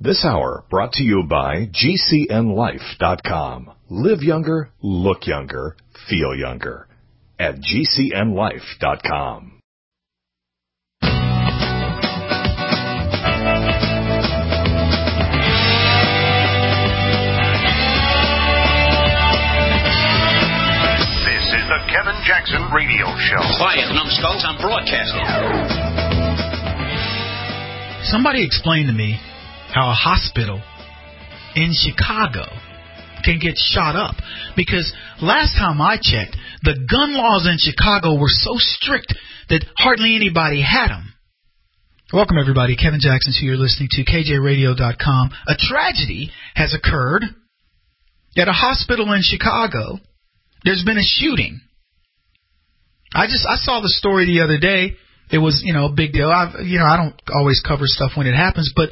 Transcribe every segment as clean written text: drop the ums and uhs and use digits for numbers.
This hour brought to you by GCNLife.com. Live younger, look younger, feel younger. At GCNLife.com. This is the Kevin Jackson Radio Show. Quiet, numbskulls, I'm broadcasting. Somebody explained to me how a hospital in Chicago can get shot up. Because last time I checked, the gun laws in Chicago were so strict that hardly anybody had them. Welcome, everybody. Kevin Jackson, who you're listening to, KJRadio.com. A tragedy has occurred at a hospital in Chicago. There's been a shooting. I saw the story the other day. It was, a big deal. I don't always cover stuff when it happens, but,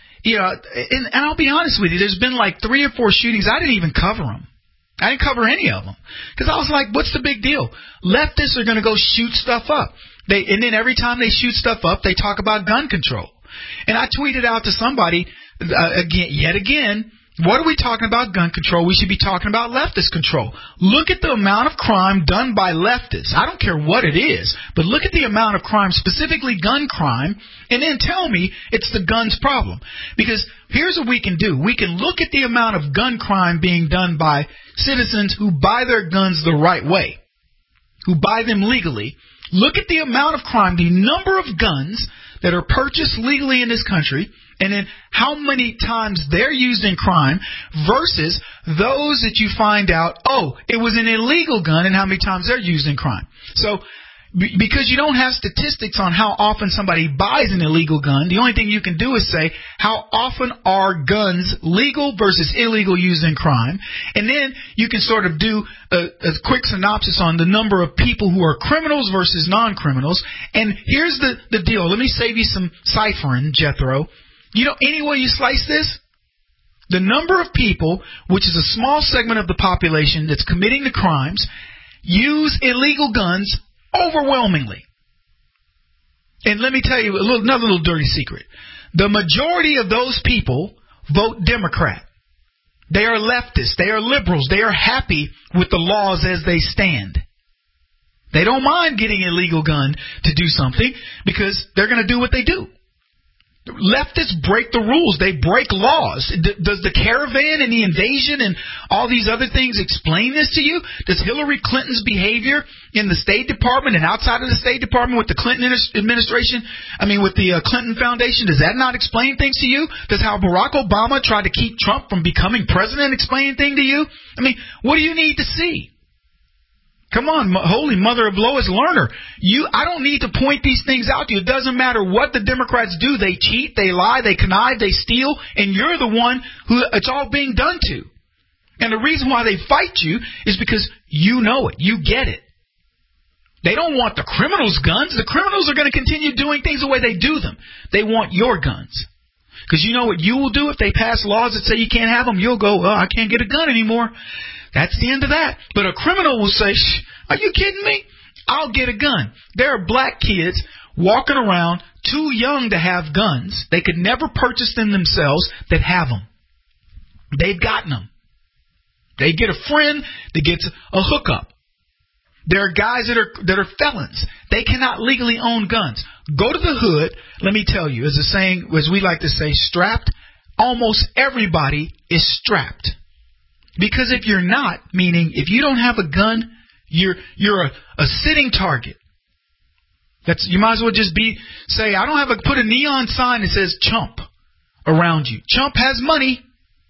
and I'll be honest with you, there's been like 3 or 4 shootings. I didn't even cover them. I didn't cover any of them because I was like, what's the big deal? Leftists are going to go shoot stuff up. And then every time they shoot stuff up, they talk about gun control. And I tweeted out to somebody, yet again, what are we talking about gun control? We should be talking about leftist control. Look at the amount of crime done by leftists. I don't care what it is, but look at the amount of crime, specifically gun crime, and then tell me it's the guns problem. Because here's what we can do. We can look at the amount of gun crime being done by citizens who buy their guns the right way, who buy them legally. Look at the amount of crime, the number of guns that are purchased legally in this country, and then how many times they're used in crime versus those that you find out, it was an illegal gun, and how many times they're used in crime. So because you don't have statistics on how often somebody buys an illegal gun, the only thing you can do is say how often are guns legal versus illegal used in crime. And then you can sort of do a quick synopsis on the number of people who are criminals versus non-criminals. And here's the deal. Let me save you some ciphering, Jethro. Any way you slice this, the number of people, which is a small segment of the population that's committing the crimes, use illegal guns overwhelmingly. And let me tell you another little dirty secret. The majority of those people vote Democrat. They are leftists. They are liberals. They are happy with the laws as they stand. They don't mind getting an illegal gun to do something because they're going to do what they do. Leftists break the rules. They break laws. Does the caravan and the invasion and all these other things explain this to you? Does Hillary Clinton's behavior in the State Department and outside of the State Department with the Clinton administration, with the Clinton Foundation, does that not explain things to you? Does how Barack Obama tried to keep Trump from becoming president explain anything to you? What do you need to see? Come on, Holy Mother of Lois Lerner. I don't need to point these things out to you. It doesn't matter what the Democrats do. They cheat, they lie, they connive, they steal, and you're the one who it's all being done to. And the reason why they fight you is because you know it. You get it. They don't want the criminals' guns. The criminals are going to continue doing things the way they do them. They want your guns. Because you know what you will do if they pass laws that say you can't have them? You'll go, I can't get a gun anymore. That's the end of that. But a criminal will say, are you kidding me? I'll get a gun. There are black kids walking around too young to have guns. They could never purchase them themselves that have them. They've gotten them. They get a friend that gets a hookup. There are guys that are felons. They cannot legally own guns. Go to the hood. Let me tell you, as a saying, as we like to say, strapped. Almost everybody is strapped. Because if you're not, meaning if you don't have a gun, you're a sitting target. You might as well just say, I don't have put a neon sign that says chump around you. Chump has money.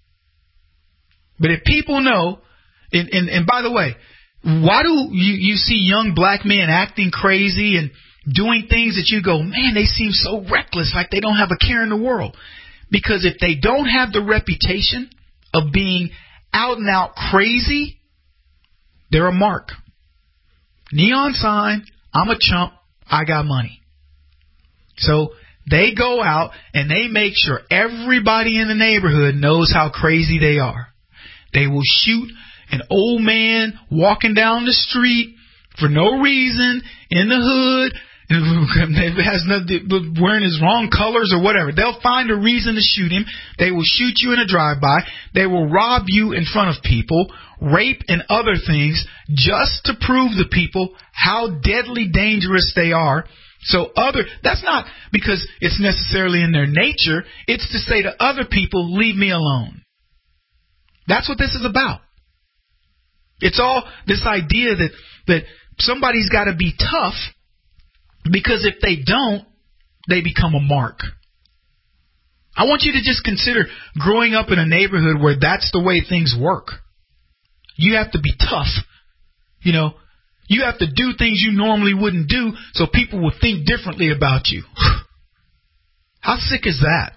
But if people know, and by the way, why do you see young black men acting crazy and doing things that you go, man, they seem so reckless, like they don't have a care in the world? Because if they don't have the reputation of being out and out crazy, they're a mark. Neon sign, I'm a chump, I got money. So they go out and they make sure everybody in the neighborhood knows how crazy they are. They will shoot an old man walking down the street for no reason in the hood, It has nothing wearing his wrong colors or whatever. They'll find a reason to shoot him. They will shoot you in a drive-by. They will rob you in front of people, rape and other things, just to prove to people how deadly dangerous they are. So that's not because it's necessarily in their nature. It's to say to other people, leave me alone. That's what this is about. It's all this idea that somebody's got to be tough, because if they don't, they become a mark. I want you to just consider growing up in a neighborhood where that's the way things work. You have to be tough. You know, you have to do things you normally wouldn't do so people will think differently about you. How sick is that?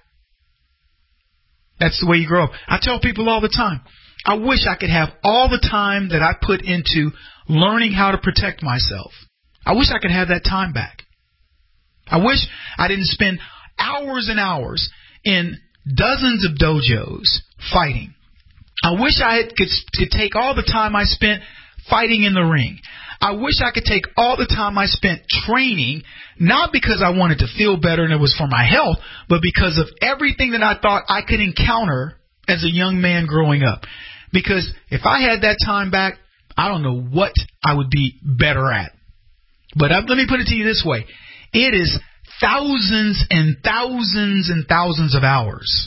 That's the way you grow up. I tell people all the time, I wish I could have all the time that I put into learning how to protect myself. I wish I could have that time back. I wish I didn't spend hours and hours in dozens of dojos fighting. I wish I could take all the time I spent fighting in the ring. I wish I could take all the time I spent training, not because I wanted to feel better and it was for my health, but because of everything that I thought I could encounter as a young man growing up. Because if I had that time back, I don't know what I would be better at. But let me put it to you this way. It is thousands and thousands and thousands of hours.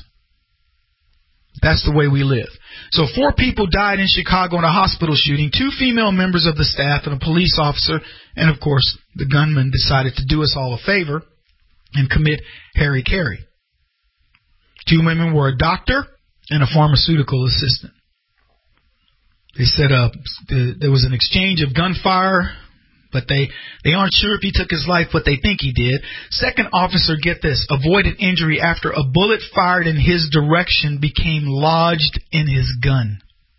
That's the way we live. So 4 people died in Chicago in a hospital shooting, 2 female members of the staff and a police officer. And, of course, the gunman decided to do us all a favor and commit hara-kiri. 2 women were a doctor and a pharmaceutical assistant. They said there was an exchange of gunfire, but they aren't sure if he took his life, but they think he did. Second officer, get this, avoided injury after a bullet fired in his direction became lodged in his gun.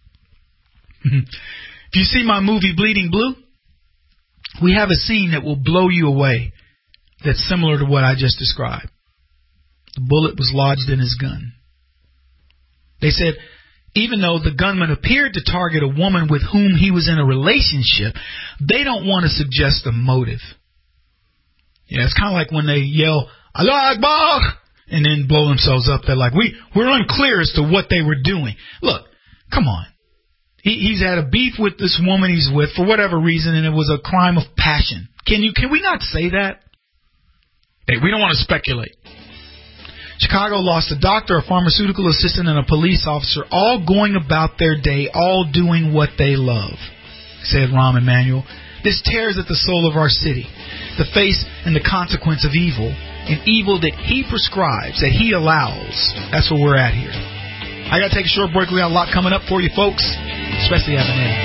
If you see my movie Bleeding Blue, we have a scene that will blow you away that's similar to what I just described. The bullet was lodged in his gun. They said, even though the gunman appeared to target a woman with whom he was in a relationship, they don't want to suggest a motive. Yeah, it's kind of like when they yell, Allah Akbar, and then blow themselves up. They're like, we're unclear as to what they were doing. Look, come on. He's had a beef with this woman he's with for whatever reason, and it was a crime of passion. Can we not say that? Hey, we don't want to speculate. Chicago lost a doctor, a pharmaceutical assistant, and a police officer, all going about their day, all doing what they love, said Rahm Emanuel. This tears at the soul of our city, the face and the consequence of evil, an evil that he prescribes, that he allows. That's where we're at here. I got to take a short break. We got a lot coming up for you folks, especially having Eddie.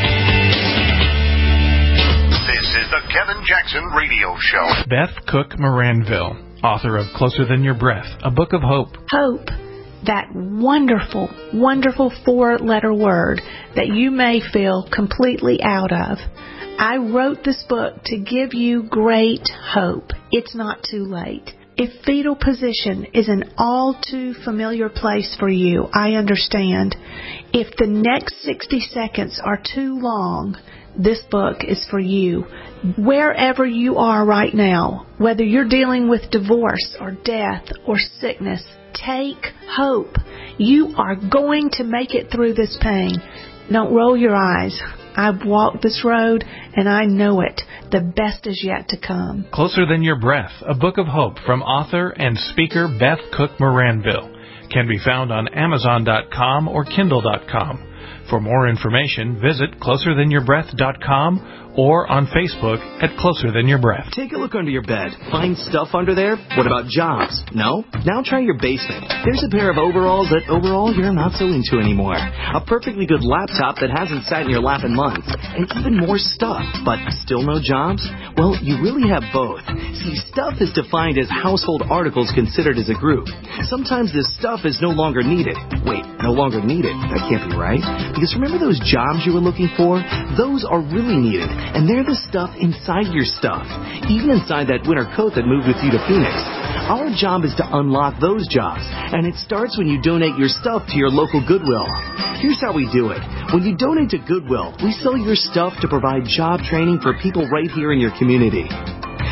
This is the Kevin Jackson Radio Show. Beth Cook Moranville, author of Closer Than Your Breath, a book of hope. Hope, that wonderful, wonderful 4-letter word that you may feel completely out of. I wrote this book to give you great hope. It's not too late. If fetal position is an all too familiar place for you, I understand. If the next 60 seconds are too long, this book is for you. Wherever you are right now, whether you're dealing with divorce or death or sickness, take hope. You are going to make it through this pain. Don't roll your eyes. I've walked this road and I know it. The best is yet to come. Closer Than Your Breath, a book of hope from author and speaker Beth Cook Moranville, can be found on Amazon.com or Kindle.com. For more information, visit CloserThanYourBreath.com or on Facebook at Closer Than Your Breath. Take a look under your bed. Find stuff under there? What about jobs? No? Now try your basement. There's a pair of overalls that overall you're not so into anymore. A perfectly good laptop that hasn't sat in your lap in months. And even more stuff, but still no jobs? Well, you really have both. See, stuff is defined as household articles considered as a group. Sometimes this stuff is no longer needed. Wait, no longer needed? That can't be right. Because remember those jobs you were looking for? Those are really needed. And they're the stuff inside your stuff, even inside that winter coat that moved with you to Phoenix. Our job is to unlock those jobs, and it starts when you donate your stuff to your local Goodwill. Here's how we do it. When you donate to Goodwill, we sell your stuff to provide job training for people right here in your community.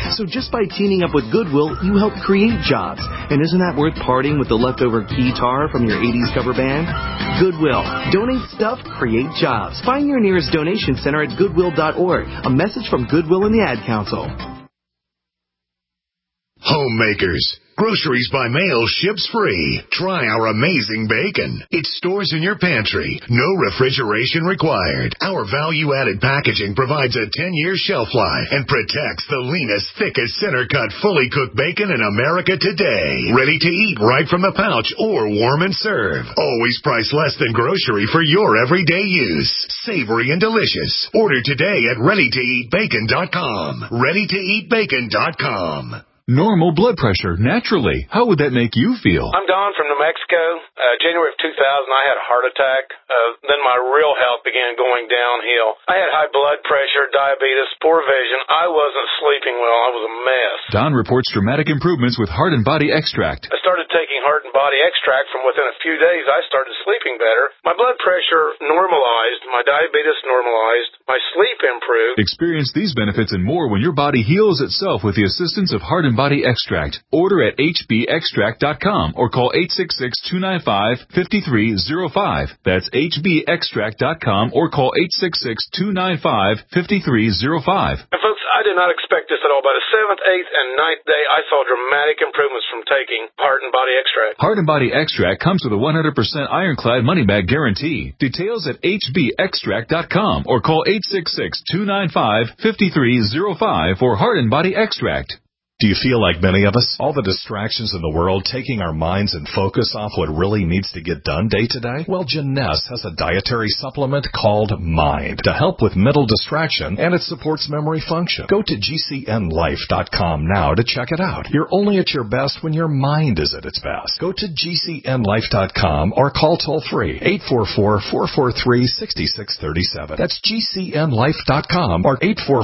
So just by teaming up with Goodwill, you help create jobs. And isn't that worth parting with the leftover guitar from your 80s cover band? Goodwill. Donate stuff, create jobs. Find your nearest donation center at goodwill.org. A message from Goodwill and the Ad Council. Homemakers. Groceries by mail ships free. Try our amazing bacon. It stores in your pantry. No refrigeration required. Our value-added packaging provides a 10-year shelf life and protects the leanest, thickest, center-cut, fully cooked bacon in America today. Ready to eat right from the pouch or warm and serve. Always priced less than grocery for your everyday use. Savory and delicious. Order today at ReadyToEatBacon.com. ReadyToEatBacon.com. Normal blood pressure, naturally. How would that make you feel? I'm Don from New Mexico. January of 2000, I had a heart attack. Then my real health began going downhill. I had high blood pressure, diabetes, poor vision. I wasn't sleeping well. I was a mess. Don reports dramatic improvements with Heart and Body Extract. I started taking Heart and Body Extract. From within a few days, I started sleeping better. My blood pressure normalized. My diabetes normalized. My sleep improved. Experience these benefits and more when your body heals itself with the assistance of Heart and Body Extract. Order at hbextract.com or call 866-295-5305. That's hbextract.com or call 866-295-5305. And folks, I did not expect this at all. By the 7th, 8th, and 9th day, I saw dramatic improvements from taking Heart and Body Extract. Heart and Body Extract comes with a 100% ironclad money-back guarantee. Details at hbextract.com or call 866-295-5305 for Heart and Body Extract. Do you feel like many of us? All the distractions in the world taking our minds and focus off what really needs to get done day to day? Well, Jeunesse has a dietary supplement called Mind to help with mental distraction, and it supports memory function. Go to GCNlife.com now to check it out. You're only at your best when your mind is at its best. Go to GCNlife.com or call toll-free 844-443-6637. That's GCNlife.com or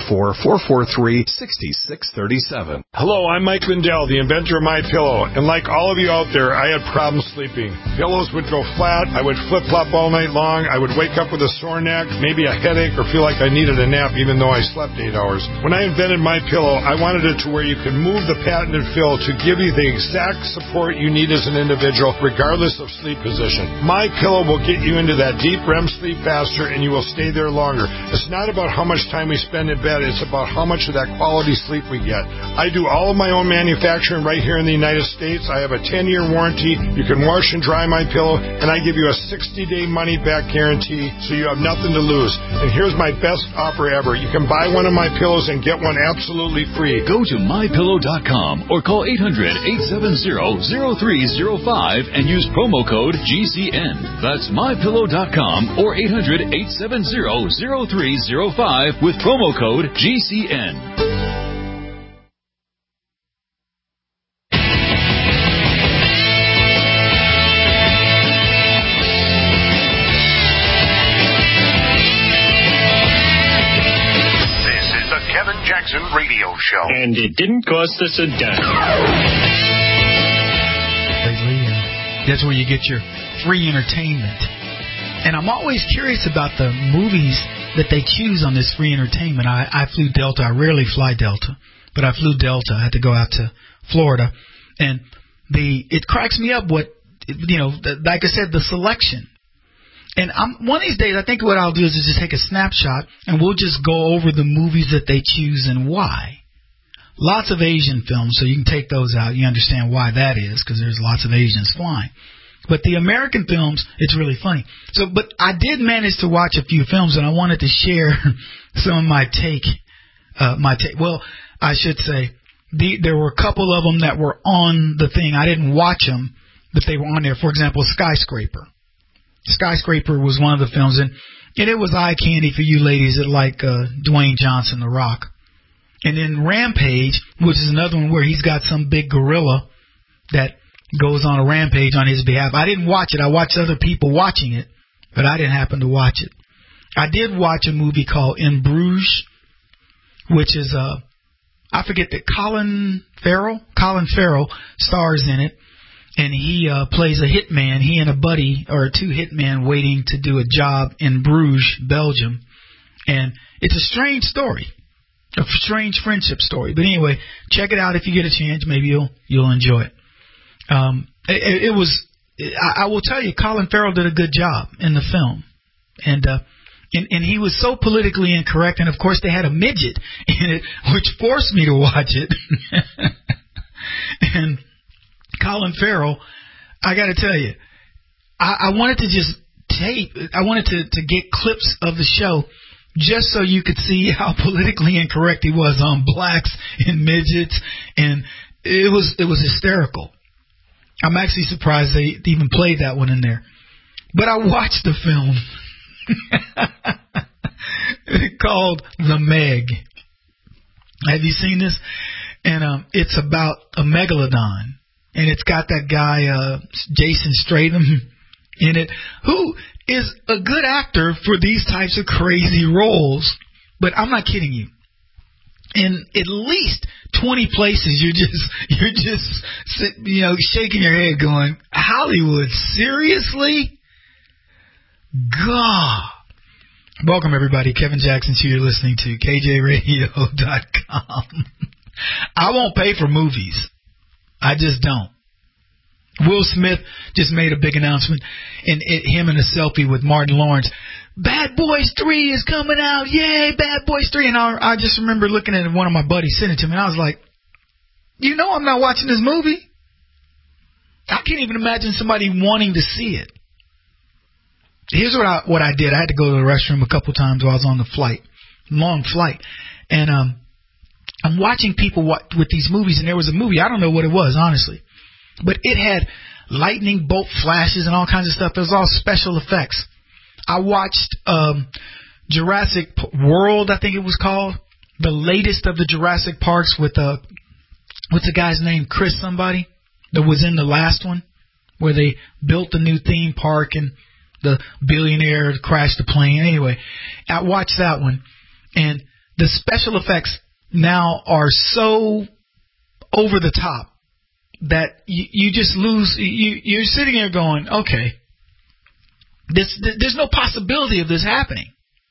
844-443-6637. Hello, I'm Mike Lindell, the inventor of MyPillow, and like all of you out there, I had problems sleeping. Pillows would go flat, I would flip-flop all night long, I would wake up with a sore neck, maybe a headache, or feel like I needed a nap even though I slept 8 hours. When I invented MyPillow, I wanted it to where you could move the patented fill to give you the exact support you need as an individual, regardless of sleep position. MyPillow will get you into that deep REM sleep faster, and you will stay there longer. It's not about how much time we spend in bed, it's about how much of that quality sleep we get. I do all of my own manufacturing right here in the United States. I have a 10-year warranty. You can wash and dry MyPillow, and I give you a 60-day money-back guarantee, so you have nothing to lose. And here's my best offer ever. You can buy one of my pillows and get one absolutely free. Go to MyPillow.com or call 800-870-0305 and use promo code GCN. That's MyPillow.com or 800-870-0305 with promo code GCN. Radio show. And it didn't cost us a dime. That's where you get your free entertainment. And I'm always curious about the movies that they choose on this free entertainment. I flew Delta. I rarely fly Delta, but I flew Delta. I had to go out to Florida. And it cracks me up what, like I said, the selection. And one of these days, I think what I'll do is just take a snapshot, and we'll just go over the movies that they choose and why. Lots of Asian films, so you can take those out. You understand why that is, because there's lots of Asians flying. But the American films, it's really funny. But I did manage to watch a few films, and I wanted to share some of my take. Well, I should say, there were a couple of them that were on the thing. I didn't watch them, but they were on there. For example, Skyscraper. Skyscraper was one of the films, and it was eye candy for you ladies that like Dwayne Johnson, The Rock. And then Rampage, which is another one where he's got some big gorilla that goes on a rampage on his behalf. I didn't watch it. I watched other people watching it, but I didn't happen to watch it. I did watch a movie called In Bruges, which is I forget that Colin Farrell stars in it. And he plays a hitman. He and a buddy are two hitmen waiting to do a job in Bruges, Belgium. And it's a strange story. A strange friendship story. But anyway, check it out if you get a chance. Maybe you'll enjoy it. It was. I will tell you, Colin Farrell did a good job in the film, and he was so politically incorrect. And of course, they had a midget in it, which forced me to watch it. And Colin Farrell, I got to tell you, I wanted to just I wanted to get clips of the show just so you could see how politically incorrect he was on blacks and midgets, and it was hysterical. I'm actually surprised they even played that one in there. But I watched the film called The Meg. Have you seen this? And it's about a megalodon, and it's got that guy Jason Statham in it, who is a good actor for these types of crazy roles. But I'm not kidding you. In at least 20 places, you're just shaking your head, going, Hollywood, seriously? God. Welcome everybody, Kevin Jackson here. You're listening to KJRadio.com. I won't pay for movies. I just don't. Will Smith just made a big announcement, and him in a selfie with Martin Lawrence. Bad Boys 3 is coming out. Yay, Bad Boys 3. And I just remember looking at one of my buddies sent it to me, and I was like, I'm not watching this movie. I can't even imagine somebody wanting to see it. Here's what I did. I had to go to the restroom a couple times while I was on the flight, long flight. And I'm watching people with these movies, and there was a movie, I don't know what it was, honestly, but it had lightning bolt flashes and all kinds of stuff. It was all special effects. I watched Jurassic World, I think it was called, the latest of the Jurassic Parks with what's the guy's name, Chris somebody, that was in the last one, where they built the new theme park and the billionaire crashed the plane. Anyway, I watched that one, and the special effects now are so over the top that you just lose. You're sitting there going, okay, there's no possibility of this happening.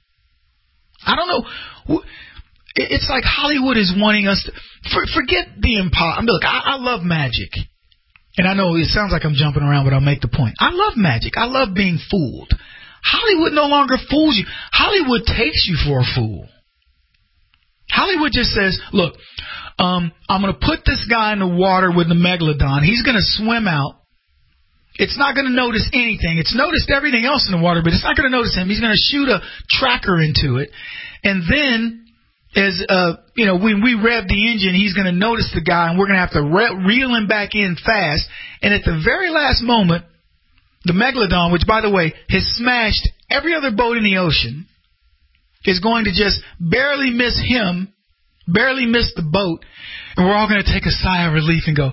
I don't know. It's like Hollywood is wanting us to forget the impossible. Look, I love magic. And I know it sounds like I'm jumping around, but I'll make the point. I love magic. I love being fooled. Hollywood no longer fools you. Hollywood takes you for a fool. Hollywood just says, look, I'm going to put this guy in the water with the megalodon. He's going to swim out. It's not going to notice anything. It's noticed everything else in the water, but it's not going to notice him. He's going to shoot a tracker into it. And then, as when we rev the engine, he's going to notice the guy, and we're going to have to reel him back in fast. And at the very last moment, the megalodon, which, by the way, has smashed every other boat in the ocean, is going to just barely miss him, barely miss the boat, and we're all going to take a sigh of relief and go,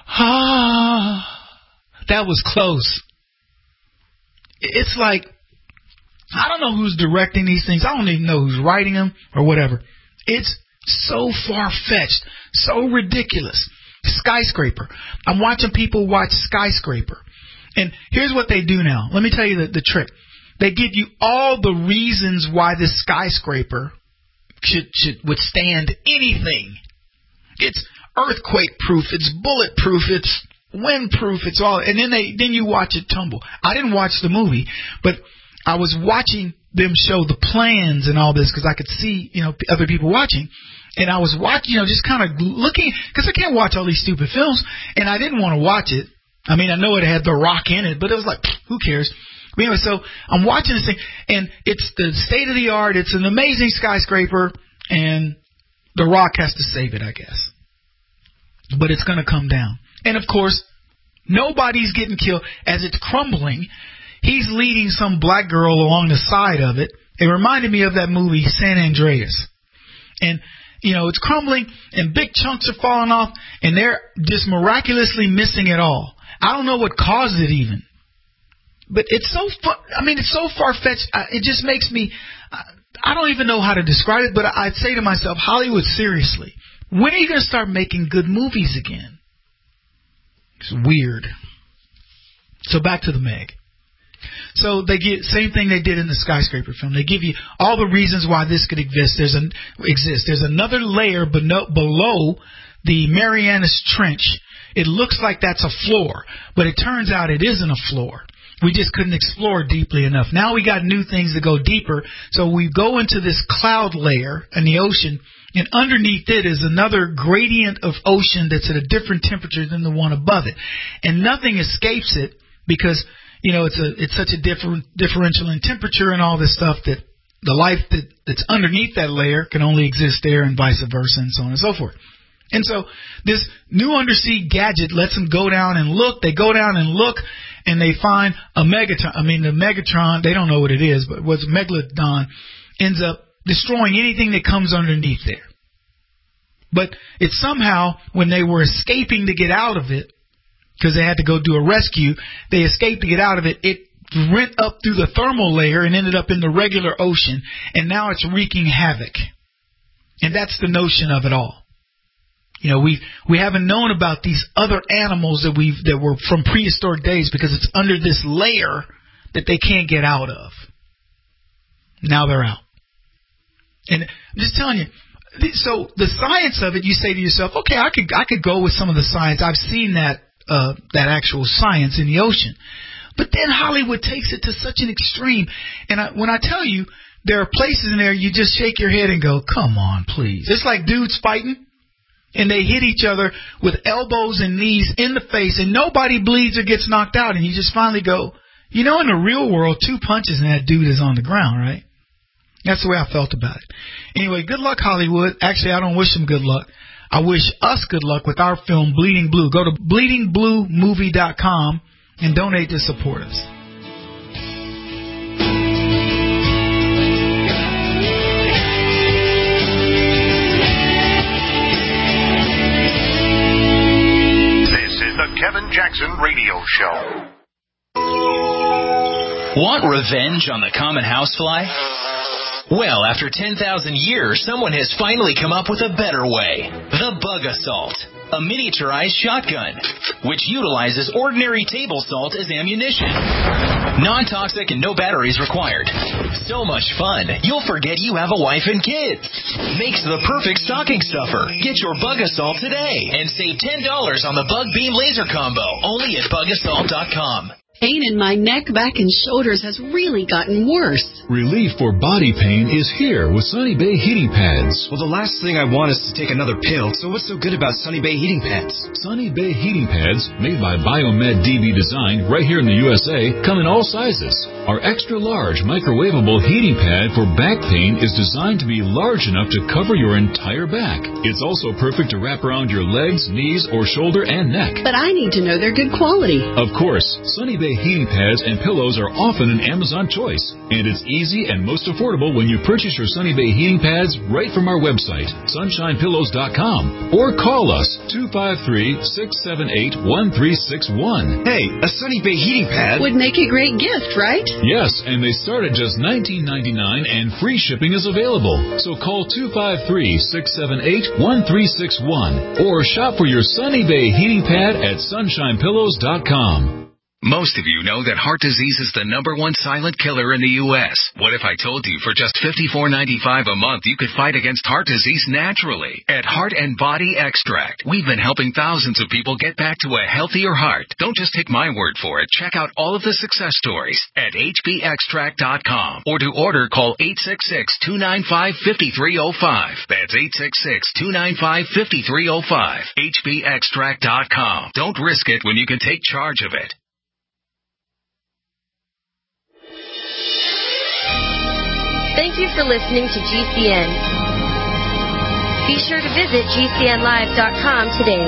that was close. It's like, I don't know who's directing these things. I don't even know who's writing them or whatever. It's so far-fetched, so ridiculous. Skyscraper. I'm watching people watch Skyscraper. And here's what they do now. Let me tell you the trick. They give you all the reasons why this skyscraper should withstand anything. It's earthquake-proof, it's bullet-proof, it's wind-proof, it's all. And then you watch it tumble. I didn't watch the movie, but I was watching them show the plans and all this because I could see, other people watching. And I was watching, just kind of looking, because I can't watch all these stupid films, and I didn't want to watch it. I mean, I know it had The Rock in it, but it was like, who cares? But anyway, so I'm watching this thing, and it's the state of the art. It's an amazing skyscraper, and The Rock has to save it, I guess. But it's going to come down. And, of course, nobody's getting killed. As it's crumbling, he's leading some black girl along the side of it. It reminded me of that movie, San Andreas. And, it's crumbling, and big chunks are falling off, and they're just miraculously missing it all. I don't know what caused it even. But it's so it's so far-fetched. It just makes me, I don't even know how to describe it, but I'd say to myself, Hollywood, seriously, when are you going to start making good movies again? It's weird. So back to the Meg. So they get same thing they did in the skyscraper film. They give you all the reasons why this could exist. There's another layer below the Marianas Trench. It looks like that's a floor, but it turns out it isn't a floor. We just couldn't explore deeply enough. Now we got new things to go deeper, so we go into this cloud layer in the ocean, and underneath it is another gradient of ocean that's at a different temperature than the one above it. And nothing escapes it because, it's such a differential in temperature and all this stuff that the life that's underneath that layer can only exist there and vice versa and so on and so forth. And so this new undersea gadget lets them go down and look. They go down and look, and they find a Megatron. The Megatron, they don't know what it is, but what's Megalodon ends up destroying anything that comes underneath there. But it's somehow, when they were escaping to get out of it, because they had to go do a rescue, they escaped to get out of it. It went up through the thermal layer and ended up in the regular ocean, and now it's wreaking havoc. And that's the notion of it all. We haven't known about these other animals that were from prehistoric days because it's under this layer that they can't get out of. Now they're out. And I'm just telling you, so the science of it, you say to yourself, okay, I could go with some of the science. I've seen that actual science in the ocean. But then Hollywood takes it to such an extreme. And when I tell you, there are places in there you just shake your head and go, come on, please. It's like dudes fighting. And they hit each other with elbows and knees in the face, and nobody bleeds or gets knocked out. And you just finally go, in the real world, 2 punches and that dude is on the ground, right? That's the way I felt about it. Anyway, good luck, Hollywood. Actually, I don't wish them good luck. I wish us good luck with our film, Bleeding Blue. Go to bleedingbluemovie.com and donate to support us. The Kevin Jackson Radio Show. Want revenge on the common housefly? Well, after 10,000 years, someone has finally come up with a better way. The Bug Assault, a miniaturized shotgun, which utilizes ordinary table salt as ammunition. Non-toxic and no batteries required. So much fun, you'll forget you have a wife and kids. Makes the perfect stocking stuffer. Get your Bug Assault today and save $10 on the Bug Beam Laser Combo, only at bugassault.com. Pain in my neck, back, and shoulders has really gotten worse. Relief for body pain is here with Sunny Bay Heating Pads. Well, the last thing I want is to take another pill, so what's so good about Sunny Bay Heating Pads? Sunny Bay Heating Pads, made by Biomed DB Design right here in the USA, come in all sizes. Our extra-large microwavable heating pad for back pain is designed to be large enough to cover your entire back. It's also perfect to wrap around your legs, knees, or shoulder and neck. But I need to know they're good quality. Of course, Sunny Bay heating pads and pillows are often an Amazon choice, and it's easy and most affordable when you purchase your Sunny Bay heating pads right from our website, sunshinepillows.com, or call us 253-678-1361. Hey, a Sunny Bay heating pad would make a great gift, right? Yes, and they start at just $19.99 and free shipping is available. So call 253-678-1361 or shop for your Sunny Bay heating pad at sunshinepillows.com. Most of you know that heart disease is the #1 silent killer in the U.S. What if I told you for just $54.95 a month you could fight against heart disease naturally? At Heart and Body Extract, we've been helping thousands of people get back to a healthier heart. Don't just take my word for it. Check out all of the success stories at hbextract.com, or to order, call 866-295-5305. That's 866-295-5305. hbextract.com. Don't risk it when you can take charge of it. Thank you for listening to GCN. Be sure to visit GCNlive.com today.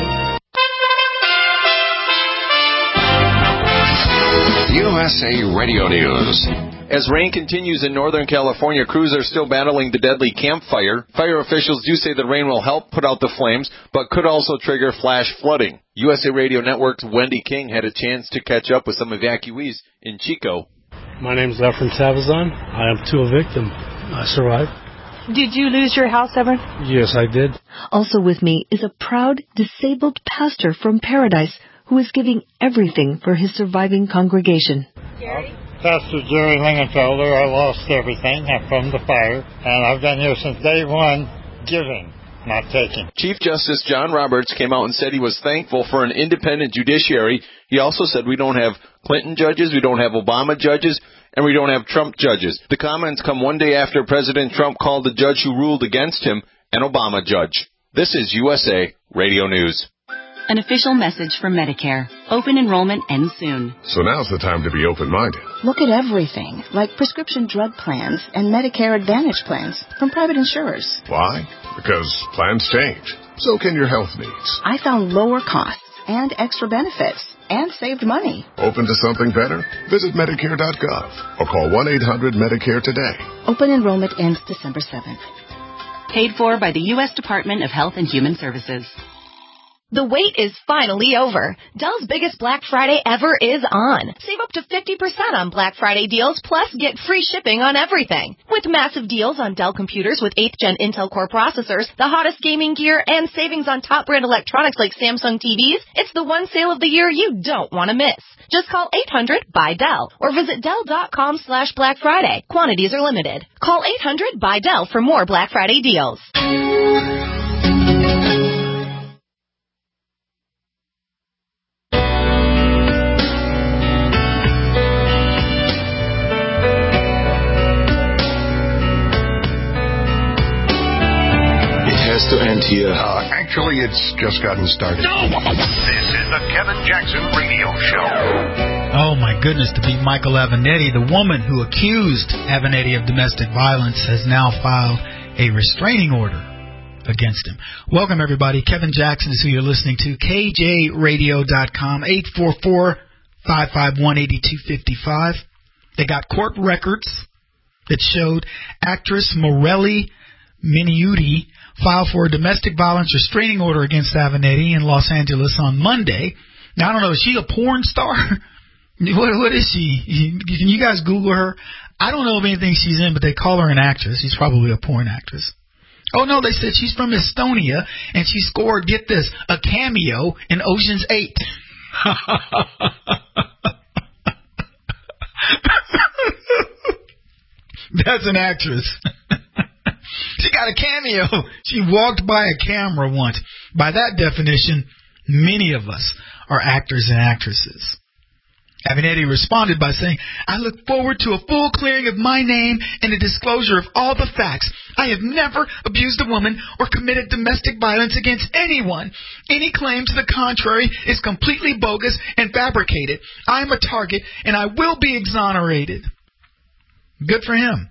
USA Radio News. As rain continues in Northern California, crews are still battling the deadly Camp Fire. Fire officials do say the rain will help put out the flames, but could also trigger flash flooding. USA Radio Network's Wendy King had a chance to catch up with some evacuees in Chico. My name is Efren Savazan. I am too a victim. I survived. Did you lose your house ever? Yes, I did. Also with me is a proud, disabled pastor from Paradise who is giving everything for his surviving congregation. Jerry? Pastor Jerry Lingenfelder. I lost everything from the fire, and I've been here since day one, giving, not taking. Chief Justice John Roberts came out and said he was thankful for an independent judiciary. He also said we don't have Clinton judges, we don't have Obama judges, and we don't have Trump judges. The comments come one day after President Trump called the judge who ruled against him an Obama judge. This is USA Radio News. An official message from Medicare. Open enrollment ends soon. So now's the time to be open-minded. Look at everything, like prescription drug plans and Medicare Advantage plans from private insurers. Why? Because plans change. So can your health needs. I found lower costs and extra benefits and saved money. Open to something better? Visit Medicare.gov or call 1-800-MEDICARE today. Open enrollment ends December 7th. Paid for by the U.S. Department of Health and Human Services. The wait is finally over. Dell's biggest Black Friday ever is on. Save up to 50% on Black Friday deals, plus get free shipping on everything. With massive deals on Dell computers with 8th Gen Intel Core processors, the hottest gaming gear, and savings on top brand electronics like Samsung TVs, it's the one sale of the year you don't want to miss. Just call 800-BUY-DELL or visit Dell.com/Black Friday. Quantities are limited. Call 800-BUY-DELL for more Black Friday deals. To end here. Actually, it's just gotten started. No! This is the Kevin Jackson Radio Show. Oh, my goodness, to be Michael Avenatti. The woman who accused Avenatti of domestic violence has now filed a restraining order against him. Welcome, everybody. Kevin Jackson is who you're listening to. KJRadio.com, 844-551-8255. They got court records that showed actress Morelli Miniuti filed for a domestic violence restraining order against Avenatti in Los Angeles on Monday. Now, I don't know, is she a porn star? What is she? Can you guys Google her? I don't know of anything she's in, but they call her an actress. She's probably a porn actress. Oh, no, they said she's from Estonia, and she scored, get this, a cameo in Ocean's 8. That's an actress. She got a cameo. She walked by a camera once. By that definition, many of us are actors and actresses. Avenatti responded by saying, I look forward to a full clearing of my name and a disclosure of all the facts. I have never abused a woman or committed domestic violence against anyone. Any claim to the contrary is completely bogus and fabricated. I am a target and I will be exonerated. Good for him.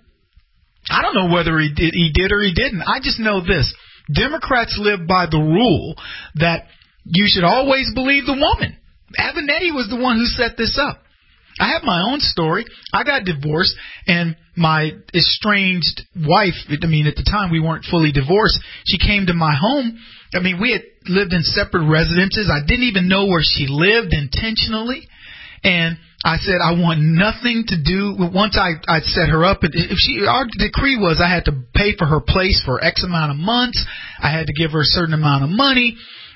I don't know whether he did or he didn't. I just know this. Democrats live by the rule that you should always believe the woman. Avenatti was the one who set this up. I have my own story. I got divorced, and my estranged wife, at the time we weren't fully divorced, she came to my home. We had lived in separate residences. I didn't even know where she lived intentionally. And I said, I want nothing to do. Once I'd set her up, our decree was I had to pay for her place for X amount of months. I had to give her a certain amount of money.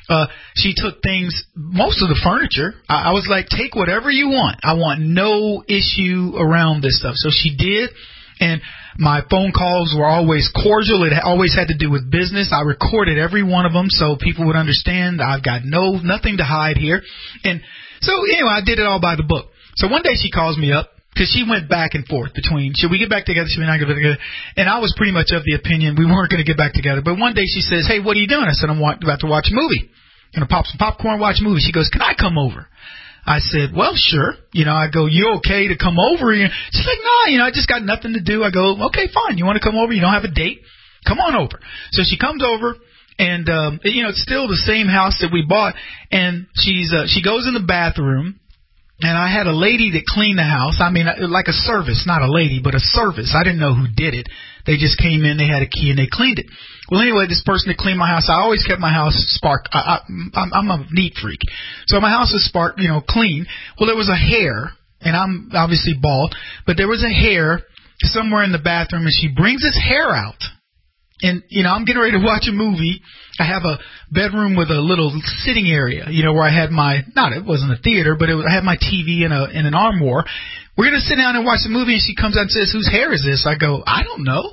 She took things, most of the furniture. I was like, take whatever you want. I want no issue around this stuff. So she did. And my phone calls were always cordial. It always had to do with business. I recorded every one of them so people would understand I've got nothing to hide here. And so anyway, I did it all by the book. So one day she calls me up because she went back and forth between, should we get back together, should we not get back together? And I was pretty much of the opinion we weren't going to get back together. But one day she says, hey, what are you doing? I said, I'm about to watch a movie. I'm going to pop some popcorn, watch a movie. She goes, can I come over? I said, well, sure. I go, you okay to come over? She's like, no, I just got nothing to do. I go, okay, fine. You want to come over? You don't have a date? Come on over. So she comes over. And, it's still the same house that we bought. And she goes in the bathroom. And I had a lady that cleaned the house. Like a service, not a lady, but a service. I didn't know who did it. They just came in, they had a key, and they cleaned it. Well, anyway, this person that cleaned my house, I always kept my house spark. I'm a neat freak. So my house was spark, clean. Well, there was a hair, and I'm obviously bald, but there was a hair somewhere in the bathroom, and she brings this hair out. And, I'm getting ready to watch a movie. I have a bedroom with a little sitting area, where I had it wasn't a theater, but I had my TV in an armoire. We're going to sit down and watch the movie, and she comes out and says, whose hair is this? I go, I don't know.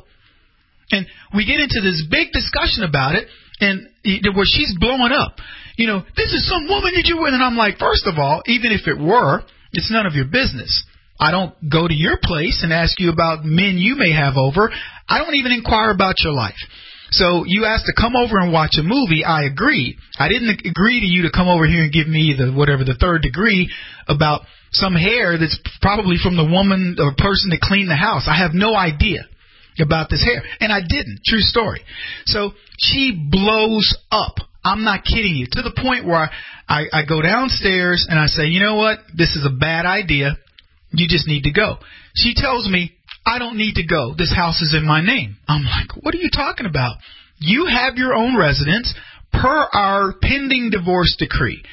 And we get into this big discussion about it, and where she's blowing up. This is some woman that you're with. And I'm like, first of all, even if it were, it's none of your business. I don't go to your place and ask you about men you may have over. I don't even inquire about your life. So you asked to come over and watch a movie. I agreed. I didn't agree to you to come over here and give me the third degree about some hair that's probably from the woman or person that cleaned the house. I have no idea about this hair. And I didn't. True story. So she blows up. I'm not kidding you. To the point where I go downstairs and I say, you know what? This is a bad idea. You just need to go. She tells me, I don't need to go. This house is in my name. I'm like, what are you talking about? You have your own residence per our pending divorce decree.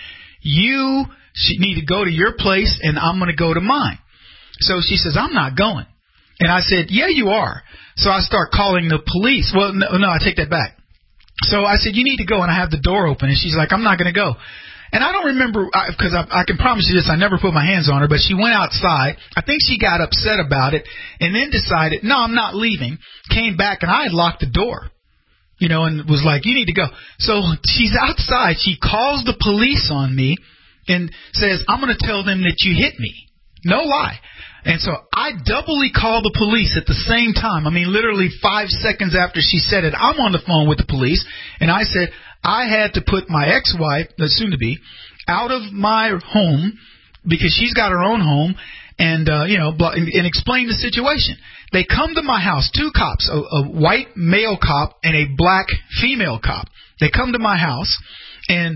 You need to go to your place, and I'm going to go to mine. So she says, I'm not going. And I said, yeah, you are. So I start calling the police. Well, no, I take that back. So I said, you need to go, and I have the door open. And she's like, I'm not going to go. And I don't remember, because I can promise you this, I never put my hands on her, but she went outside. I think she got upset about it and then decided, no, I'm not leaving. Came back, and I had locked the door, and was like, you need to go. So she's outside. She calls the police on me and says, I'm going to tell them that you hit me. No lie. And so I doubly call the police at the same time. I mean, literally 5 seconds after she said it, I'm on the phone with the police, and I said, I had to put my ex-wife, soon-to-be, out of my home because she's got her own home, and and explain the situation. They come to my house, 2 cops, a white male cop and a black female cop. They come to my house and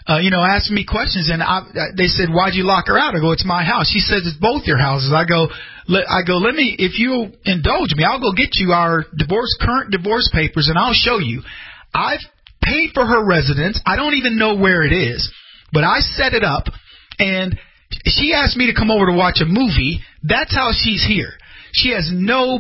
ask me questions, and they said, why'd you lock her out? I go, it's my house. She says, it's both your houses. I go, let me, if you indulge me, I'll go get you our current divorce papers, and I'll show you. I've paid for her residence. I don't even know where it is, but I set it up, and she asked me to come over to watch a movie. That's how she's here. She has no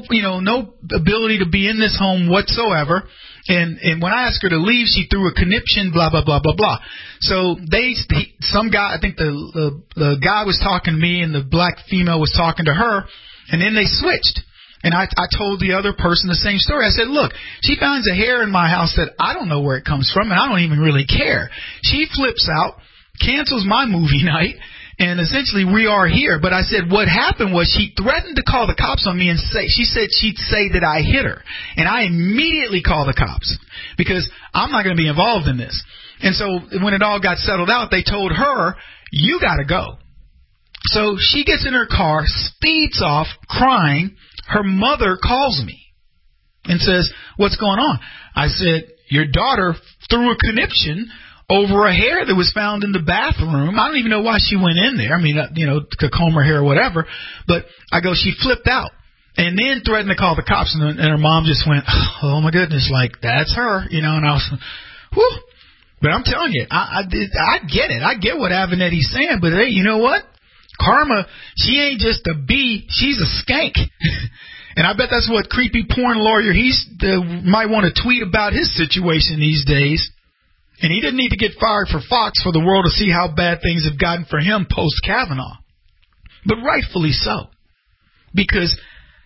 ability to be in this home whatsoever. And when I asked her to leave, she threw a conniption, blah, blah, blah, blah, blah. So some guy, I think the guy was talking to me and the black female was talking to her, and then they switched. And I told the other person the same story. I said, look, she finds a hair in my house that I don't know where it comes from, and I don't even really care. She flips out, cancels my movie night, and essentially we are here. But I said what happened was she threatened to call the cops on me, and she said she'd say that I hit her. And I immediately called the cops because I'm not going to be involved in this. And so when it all got settled out, they told her, you got to go. So she gets in her car, speeds off, crying. Her mother calls me and says, what's going on? I said, your daughter threw a conniption over a hair that was found in the bathroom. I don't even know why she went in there. I mean, to comb her hair or whatever. But I go, she flipped out and then threatened to call the cops. And her mom just went, oh, my goodness, like, that's her, And I was, whew. But I'm telling you, I get it. I get what Avenetti's saying. But, hey, you know what? Karma, she ain't just a bee, she's a skank. And I bet that's what creepy porn lawyer might want to tweet about his situation these days. And he didn't need to get fired for Fox for the world to see how bad things have gotten for him post-Kavanaugh. But rightfully so. Because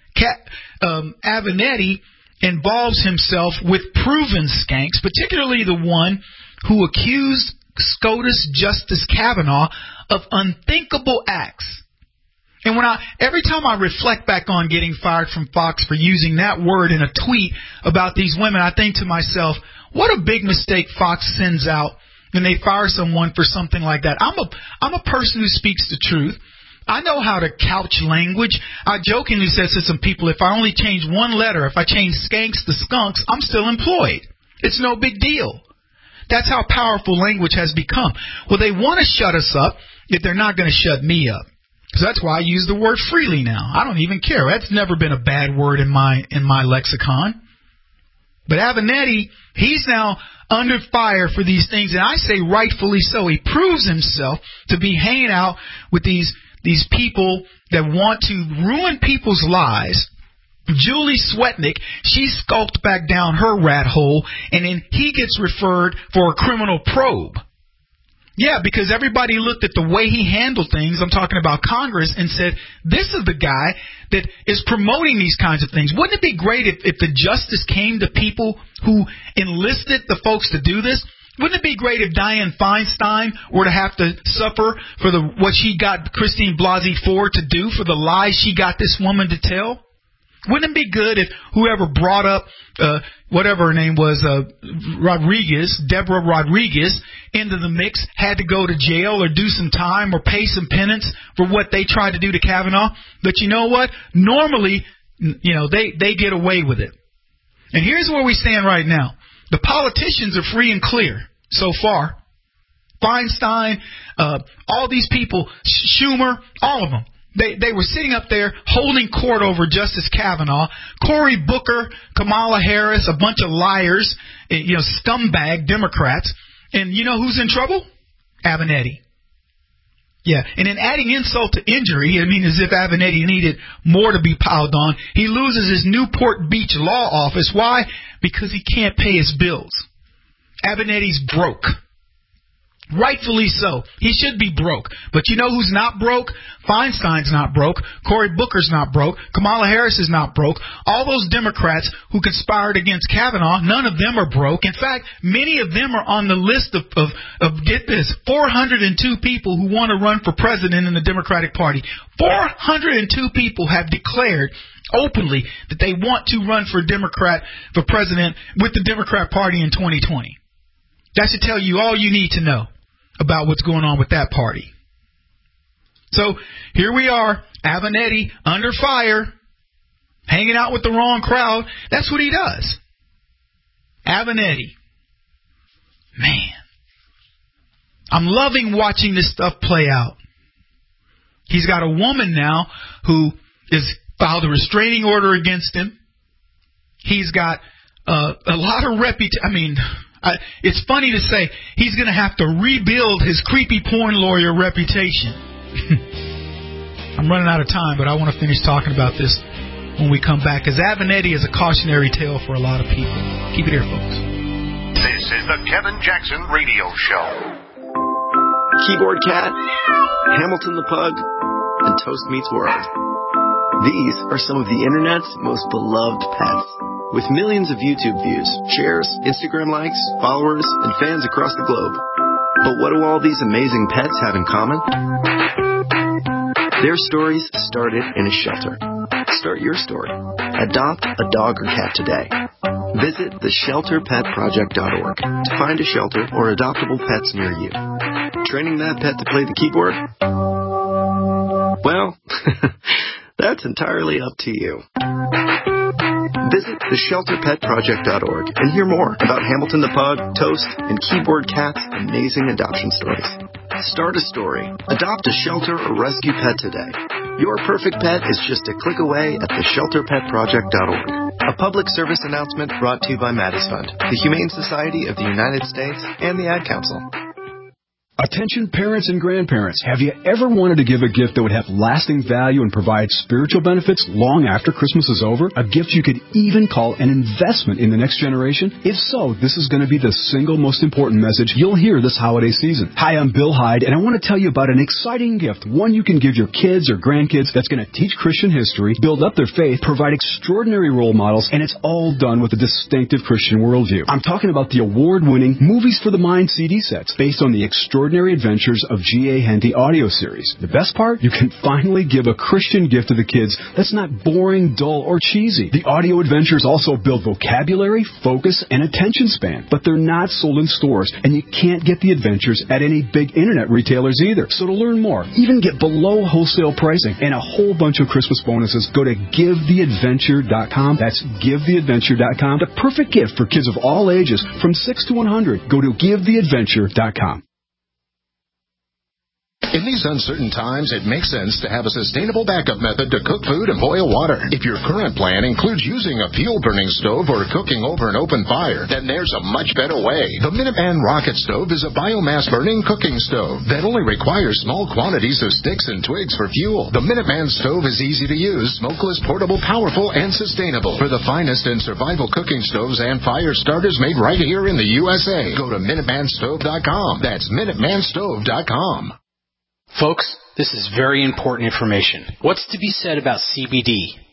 Avenatti involves himself with proven skanks, particularly the one who accused SCOTUS Justice Kavanaugh of unthinkable acts. And every time I reflect back on getting fired from Fox for using that word in a tweet about these women, I think to myself, what a big mistake Fox sends out when they fire someone for something like that. I'm a person who speaks the truth. I know how to couch language. I jokingly said to some people, if I only change one letter, if I change skanks to skunks, I'm still employed. It's no big deal. That's how powerful language has become. Well, they want to shut us up if they're not going to shut me up. So that's why I use the word freely now. I don't even care. That's never been a bad word in my lexicon. But Avenatti, he's now under fire for these things, and I say rightfully so. He proves himself to be hanging out with these people that want to ruin people's lives Julie Swetnick, she skulked back down her rat hole, and then he gets referred for a criminal probe. Yeah, because everybody looked at the way he handled things, I'm talking about Congress, and said, this is the guy that is promoting these kinds of things. Wouldn't it be great if the justice came to people who enlisted the folks to do this? Wouldn't it be great if Dianne Feinstein were to have to suffer for what she got Christine Blasey Ford to do, for the lies she got this woman to tell? Wouldn't it be good if whoever brought up, whatever her name was, Deborah Rodriguez, into the mix had to go to jail or do some time or pay some penance for what they tried to do to Kavanaugh? But you know what? Normally, they get away with it. And here's where we stand right now. The politicians are free and clear so far. Feinstein, all these people, Schumer, all of them. They were sitting up there holding court over Justice Kavanaugh. Cory Booker, Kamala Harris, a bunch of liars, scumbag Democrats. And you know who's in trouble? Avenatti. Yeah, and in adding insult to injury, as if Avenatti needed more to be piled on, he loses his Newport Beach law office. Why? Because he can't pay his bills. Avenatti's broke. Rightfully so. He should be broke. But you know who's not broke? Feinstein's not broke. Cory Booker's not broke. Kamala Harris is not broke. All those Democrats who conspired against Kavanaugh, none of them are broke. In fact, many of them are on the list of get this, 402 people who want to run for president in the Democratic Party. 402 people have declared openly that they want to run for president with the Democrat Party in 2020. That should tell you all you need to know about what's going on with that party. So here we are, Avenatti under fire, hanging out with the wrong crowd. That's what he does. Avenatti. Man. I'm loving watching this stuff play out. He's got a woman now who has filed a restraining order against him. He's got a lot of reputation. It's funny to say he's going to have to rebuild his creepy porn lawyer reputation. I'm running out of time, but I want to finish talking about this when we come back, because Avenatti is a cautionary tale for a lot of people. Keep it here, folks. This is the Kevin Jackson Radio Show. Keyboard Cat, Hamilton the Pug, and Toast Meets World. These are some of the Internet's most beloved pets. With millions of YouTube views, shares, Instagram likes, followers, and fans across the globe. But what do all these amazing pets have in common? Their stories started in a shelter. Start your story. Adopt a dog or cat today. Visit theshelterpetproject.org to find a shelter or adoptable pets near you. Training that pet to play the keyboard? Well, that's entirely up to you. Visit theshelterpetproject.org and hear more about Hamilton the Pug, Toast, and Keyboard Cat's amazing adoption stories. Start a story, adopt a shelter or rescue pet today. Your perfect pet is just a click away at theshelterpetproject.org. A public service announcement brought to you by Maddie's Fund, the Humane Society of the United States, and the Ad Council. Attention parents and grandparents, have you ever wanted to give a gift that would have lasting value and provide spiritual benefits long after Christmas is over? A gift you could even call an investment in the next generation? If so, this is going to be the single most important message you'll hear this holiday season. Hi, I'm Bill Hyde, and I want to tell you about an exciting gift, one you can give your kids or grandkids that's going to teach Christian history, build up their faith, provide extraordinary role models, and it's all done with a distinctive Christian worldview. I'm talking about the award-winning Movies for the Mind CD sets, based on the extraordinary adventures of G.A. Henty audio series. The best part? You can finally give a Christian gift to the kids that's not boring, dull, or cheesy. The audio adventures also build vocabulary, focus, and attention span, but they're not sold in stores, and you can't get the adventures at any big internet retailers either. So to learn more, even get below wholesale pricing, and a whole bunch of Christmas bonuses, go to GiveTheAdventure.com. That's GiveTheAdventure.com. The perfect gift for kids of all ages, from 6 to 100. Go to GiveTheAdventure.com. In these uncertain times, it makes sense to have a sustainable backup method to cook food and boil water. If your current plan includes using a fuel-burning stove or cooking over an open fire, then there's a much better way. The Minuteman Rocket Stove is a biomass-burning cooking stove that only requires small quantities of sticks and twigs for fuel. The Minuteman stove is easy to use, smokeless, portable, powerful, and sustainable. For the finest in survival cooking stoves and fire starters made right here in the USA, go to MinutemanStove.com. That's MinutemanStove.com. Folks, this is very important information. What's to be said about CBD?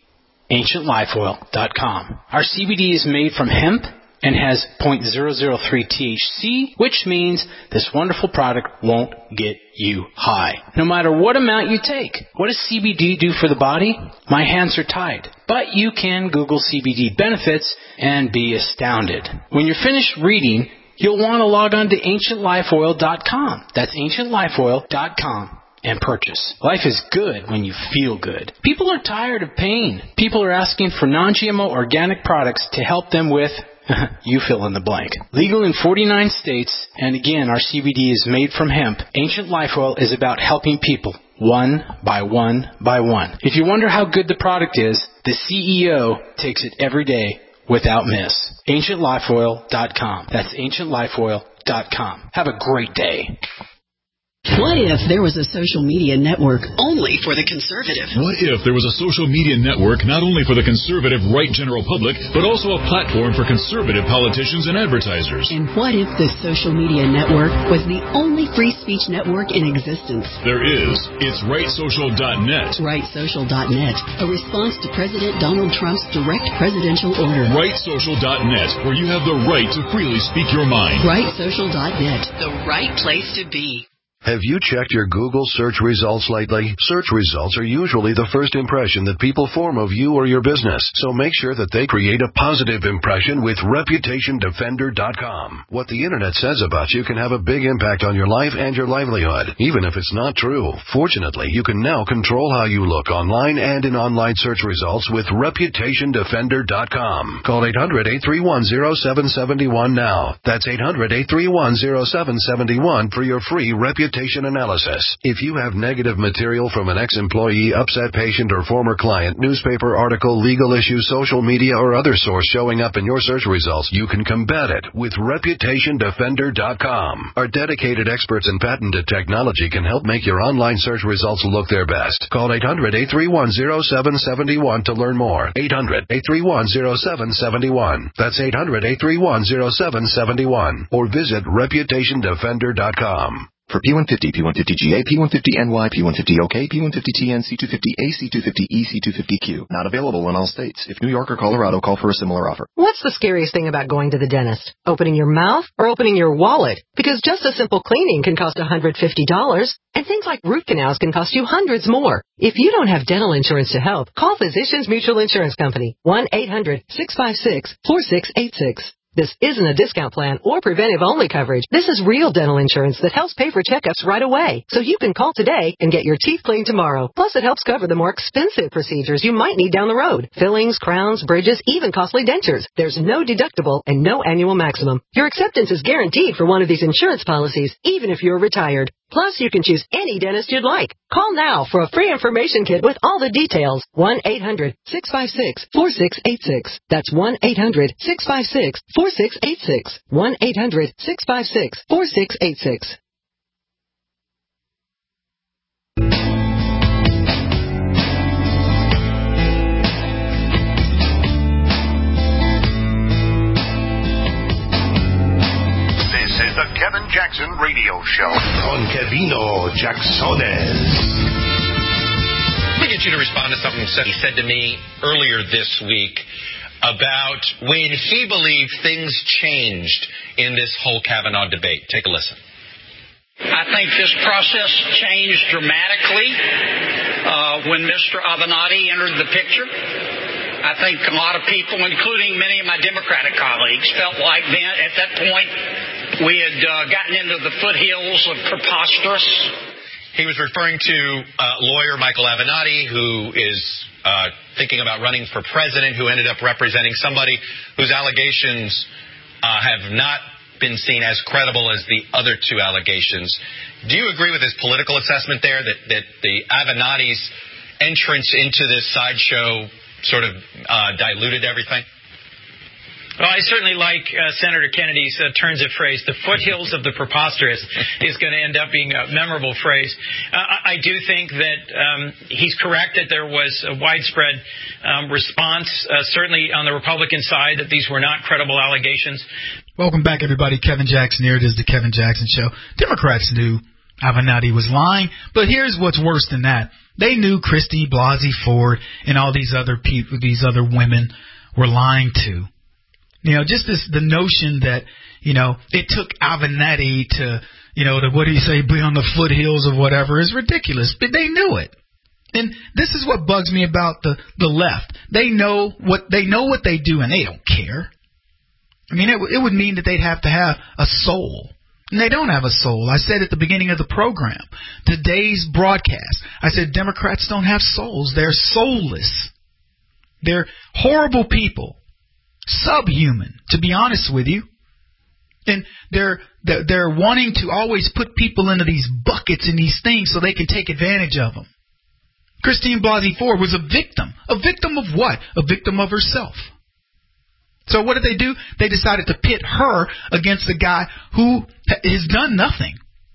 AncientLifeOil.com. Our CBD is made from hemp and has 0.003 THC, which means this wonderful product won't get you high, no matter what amount you take. What does CBD do for the body? My hands are tied. But you can Google CBD benefits and be astounded. When you're finished reading, you'll want to log on to AncientLifeOil.com. That's AncientLifeOil.com and purchase. Life is good when you feel good. People are tired of pain. People are asking for non-GMO organic products to help them with you fill in the blank. Legal in 49 states, and again, our CBD is made from hemp. Ancient Life Oil is about helping people one by one by one. If you wonder how good the product is, the CEO takes it every day without miss. AncientLifeOil.com. That's AncientLifeOil.com. Have a great day. What if there was a social media network only for the conservative? What if there was a social media network not only for the conservative right general public, but also a platform for conservative politicians and advertisers? And what if the social media network was the only free speech network in existence? There is. It's RightSocial.net. RightSocial.net, a response to President Donald Trump's direct presidential order. RightSocial.net, where you have the right to freely speak your mind. RightSocial.net, the right place to be. Have you checked your Google search results lately? Search results are usually the first impression that people form of you or your business, so make sure that they create a positive impression with ReputationDefender.com. What the Internet says about you can have a big impact on your life and your livelihood, even if it's not true. Fortunately, you can now control how you look online and in online search results with ReputationDefender.com. Call 800-831-0771 now. That's 800-831-0771 for your free reputation analysis. If you have negative material from an ex-employee, upset patient, or former client, newspaper article, legal issue, social media, or other source showing up in your search results, you can combat it with ReputationDefender.com. Our dedicated experts in patented technology can help make your online search results look their best. Call 800-831-0771 to learn more. 800-831-0771. That's 800-831-0771. Or visit ReputationDefender.com. For P150, P150GA, P150NY, P150OK, P150TN, C250A, C250E, C250Q. Not available in all states. If New York or Colorado, call for a similar offer. What's the scariest thing about going to the dentist? Opening your mouth or opening your wallet? Because just a simple cleaning can cost $150, and things like root canals can cost you hundreds more. If you don't have dental insurance to help, call Physicians Mutual Insurance Company. 1-800-656-4686. This isn't a discount plan or preventive-only coverage. This is real dental insurance that helps pay for checkups right away. So you can call today and get your teeth cleaned tomorrow. Plus, it helps cover the more expensive procedures you might need down the road. Fillings, crowns, bridges, even costly dentures. There's no deductible and no annual maximum. Your acceptance is guaranteed for one of these insurance policies, even if you're retired. Plus, you can choose any dentist you'd like. Call now for a free information kit with all the details. 1-800-656-4686. That's 1-800-656-4686. 1-800-656-4686. The Kevin Jackson Radio Show. Con Kevino Jacksones. Let me get you to respond to something he said to me earlier this week about when he believed things changed in this whole Kavanaugh debate. Take a listen. I think this process changed dramatically when Mr. Avenatti entered the picture. I think a lot of people, including many of my Democratic colleagues, felt like then at that point we had gotten into the foothills of preposterous. He was referring to lawyer Michael Avenatti, who is thinking about running for president, who ended up representing somebody whose allegations have not been seen as credible as the other two allegations. Do you agree with his political assessment there that the Avenatti's entrance into this sideshow sort of diluted everything? Well, I certainly like Senator Kennedy's turns of phrase. The foothills of the preposterous is going to end up being a memorable phrase. I do think that he's correct that there was a widespread response, certainly on the Republican side, that these were not credible allegations. Welcome back, everybody. Kevin Jackson here. It is the Kevin Jackson Show. Democrats knew Avenatti was lying, but here's what's worse than that. They knew Christy Blasey Ford and all these other people, these other women were lying too. Just the notion that, it took Avenatti to, be on the foothills of whatever is ridiculous. But they knew it. And this is what bugs me about the left. They know what they do, and they don't care. I mean, it would mean that they'd have to have a soul. And they don't have a soul. I said at the beginning of the program, today's broadcast, I said Democrats don't have souls. They're soulless. They're horrible people. Subhuman, to be honest with you. And they're wanting to always put people into these buckets and these things so they can take advantage of them. Christine Blasey Ford was a victim. A victim of what? A victim of herself. So what did they do? They decided to pit her against a guy who has done nothing.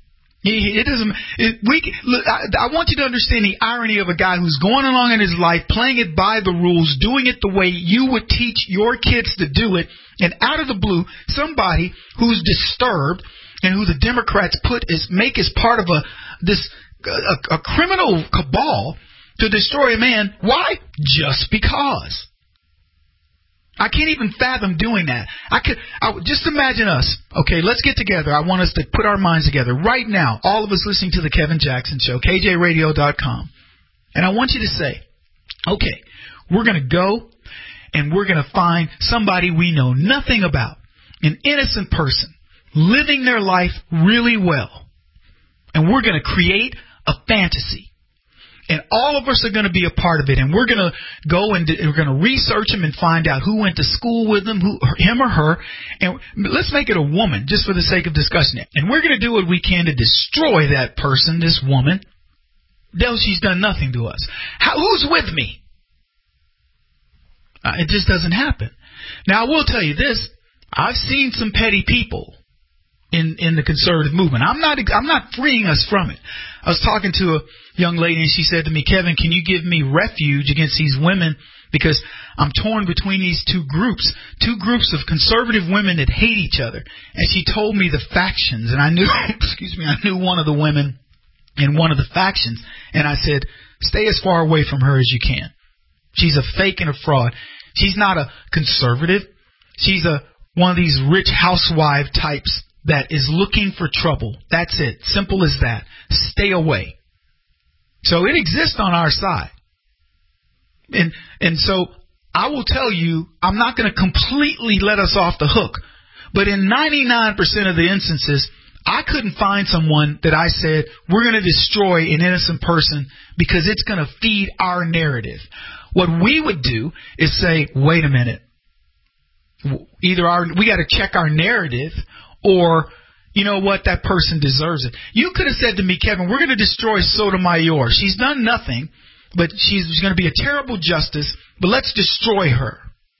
I want you to understand the irony of a guy who's going along in his life, playing it by the rules, doing it the way you would teach your kids to do it, and out of the blue, somebody who's disturbed and who the Democrats make as part of a criminal cabal to destroy a man. Why? Just because. I can't even fathom doing that. Just imagine us. Okay, let's get together. I want us to put our minds together right now. All of us listening to the Kevin Jackson Show, KJRadio.com. And I want you to say, okay, we're going to go and we're going to find somebody we know nothing about, an innocent person, living their life really well. And we're going to create a fantasy. And all of us are going to be a part of it. And we're going to go and we're going to research him and find out who went to school with him, him or her. And let's make it a woman, just for the sake of discussion. And we're going to do what we can to destroy that person, this woman. Though she's done nothing to us. Who's with me? It just doesn't happen. Now, I will tell you this. I've seen some petty people in the conservative movement. I'm not freeing us from it. I was talking to a young lady and she said to me, Kevin, can you give me refuge against these women? Because I'm torn between these two groups of conservative women that hate each other. And she told me the factions, and I knew, I knew one of the women in one of the factions. And I said, stay as far away from her as you can. She's a fake and a fraud. She's not a conservative. She's one of these rich housewife types that is looking for trouble. That's it. Simple as that. Stay away. So it exists on our side. And so I will tell you, I'm not going to completely let us off the hook. But in 99% of the instances, I couldn't find someone that I said, we're going to destroy an innocent person because it's going to feed our narrative. What we would do is say, wait a minute. Either we got to check our narrative, or, you know what, that person deserves it. You could have said to me, Kevin, we're going to destroy Sotomayor. She's done nothing, but she's going to be a terrible justice, but let's destroy her.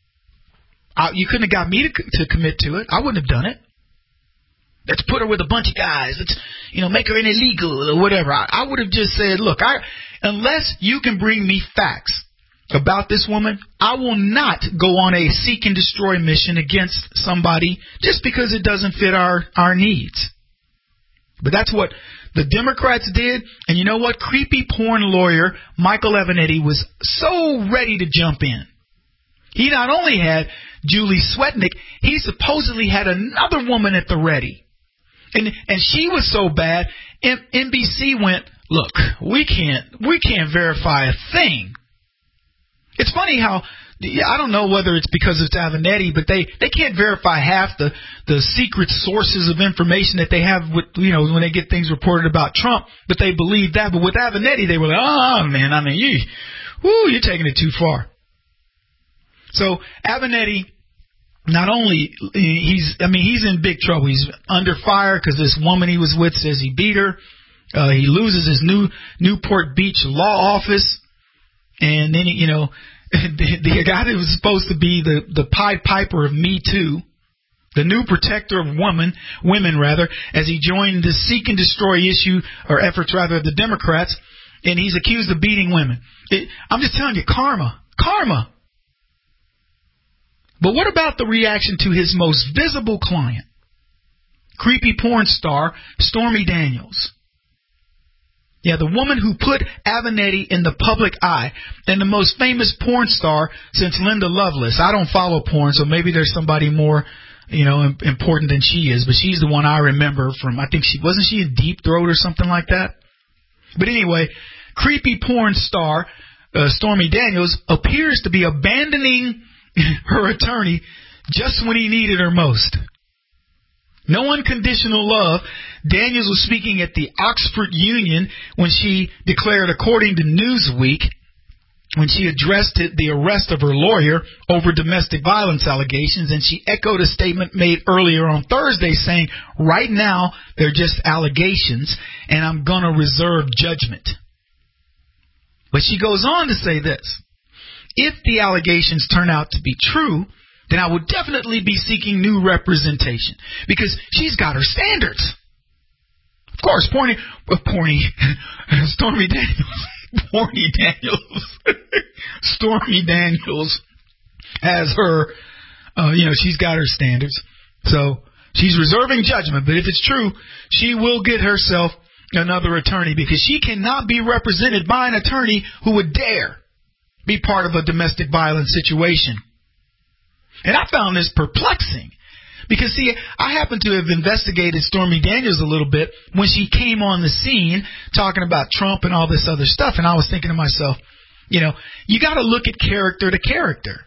You couldn't have got me to commit to it. I wouldn't have done it. Let's put her with a bunch of guys. Let's, make her an illegal or whatever. I would have just said, look, unless you can bring me facts about this woman, I will not go on a seek and destroy mission against somebody just because it doesn't fit our needs. But that's what the Democrats did. And you know what? Creepy porn lawyer Michael Avenatti was so ready to jump in. He not only had Julie Swetnick, he supposedly had another woman at the ready. And she was so bad, NBC went, look, we can't verify a thing. It's funny how, I don't know whether it's because it's Avenatti, but they can't verify half the secret sources of information that they have with, when they get things reported about Trump, but they believe that. But with Avenatti, they were like, oh man, you're taking it too far. So Avenatti not only he's in big trouble. He's under fire because this woman he was with says he beat her. He loses his Newport Beach law office, and then the guy that was supposed to be the Pied Piper of Me Too, the new protector of women, as he joined the seek and destroy efforts of the Democrats, and he's accused of beating women. I'm just telling you, karma. But what about the reaction to his most visible client, creepy porn star Stormy Daniels? Yeah, the woman who put Avenatti in the public eye, and the most famous porn star since Linda Lovelace. I don't follow porn, so maybe there's somebody more, important than she is, but she's the one I remember from, I think wasn't she in Deep Throat or something like that? But anyway, creepy porn star Stormy Daniels appears to be abandoning her attorney just when he needed her most. No unconditional love. Daniels was speaking at the Oxford Union when she declared, according to Newsweek, when she addressed the arrest of her lawyer over domestic violence allegations, and she echoed a statement made earlier on Thursday saying, right now, they're just allegations, and I'm going to reserve judgment. But she goes on to say this: if the allegations turn out to be true, then I would definitely be seeking new representation, because she's got her standards. Of course, Stormy Daniels has her, she's got her standards. So she's reserving judgment, but if it's true, she will get herself another attorney, because she cannot be represented by an attorney who would dare be part of a domestic violence situation. And I found this perplexing because, see, I happen to have investigated Stormy Daniels a little bit when she came on the scene talking about Trump and all this other stuff. And I was thinking to myself, you got to look at character to character.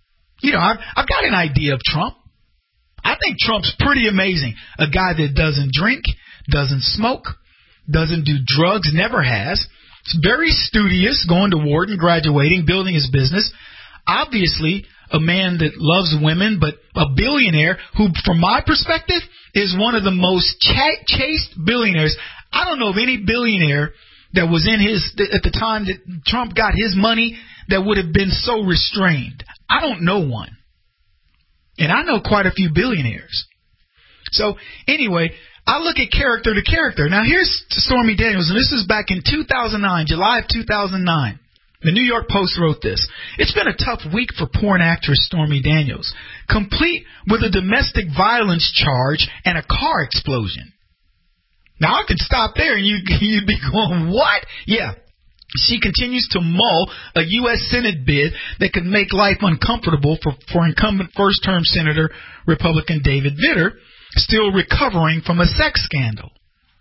I've got an idea of Trump. I think Trump's pretty amazing. A guy that doesn't drink, doesn't smoke, doesn't do drugs, never has. He's very studious, going to Wharton, graduating, building his business. Obviously, a man that loves women, but a billionaire who, from my perspective, is one of the most chaste billionaires. I don't know of any billionaire that was at the time that Trump got his money that would have been so restrained. I don't know one. And I know quite a few billionaires. So, anyway, I look at character to character. Now, here's Stormy Daniels, and this is back in 2009, July of 2009. The New York Post wrote this: it's been a tough week for porn actress Stormy Daniels, complete with a domestic violence charge and a car explosion. Now, I could stop there and you'd be going, what? Yeah. She continues to mull a U.S. Senate bid that could make life uncomfortable for incumbent first-term Senator Republican David Vitter, still recovering from a sex scandal.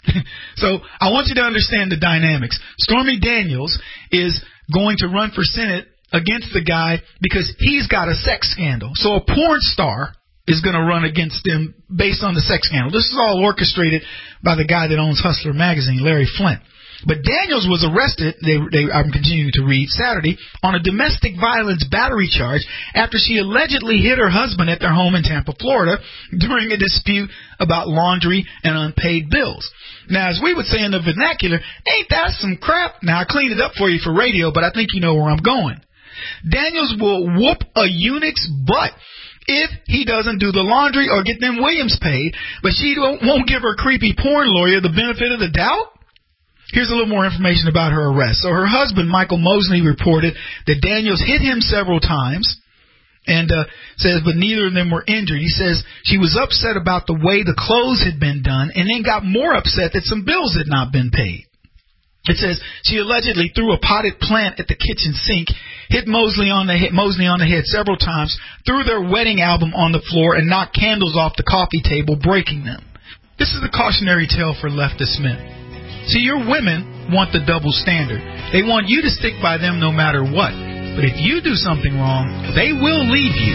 So I want you to understand the dynamics. Stormy Daniels is going to run for Senate against the guy because he's got a sex scandal. So a porn star is going to run against him based on the sex scandal. This is all orchestrated by the guy that owns Hustler magazine, Larry Flint. But Daniels was arrested, I'm continuing to read, Saturday, on a domestic violence battery charge after she allegedly hit her husband at their home in Tampa, Florida, during a dispute about laundry and unpaid bills. Now, as we would say in the vernacular, ain't that some crap? Now, I cleaned it up for you for radio, but I think you know where I'm going. Daniels will whoop a eunuch's butt if he doesn't do the laundry or get them Williams paid, but she won't give her creepy porn lawyer the benefit of the doubt? Here's a little more information about her arrest. So her husband, Michael Mosley, reported that Daniels hit him several times and says, but neither of them were injured. He says she was upset about the way the clothes had been done and then got more upset that some bills had not been paid. It says she allegedly threw a potted plant at the kitchen sink, hit Mosley on the head several times, threw their wedding album on the floor, and knocked candles off the coffee table, breaking them. This is a cautionary tale for leftist men. See, your women want the double standard. They want you to stick by them no matter what. But if you do something wrong, they will leave you.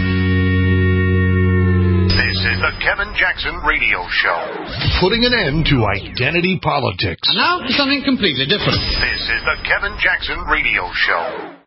This is the Kevin Jackson Radio Show. Putting an end to identity politics. And now for something completely different. This is the Kevin Jackson Radio Show.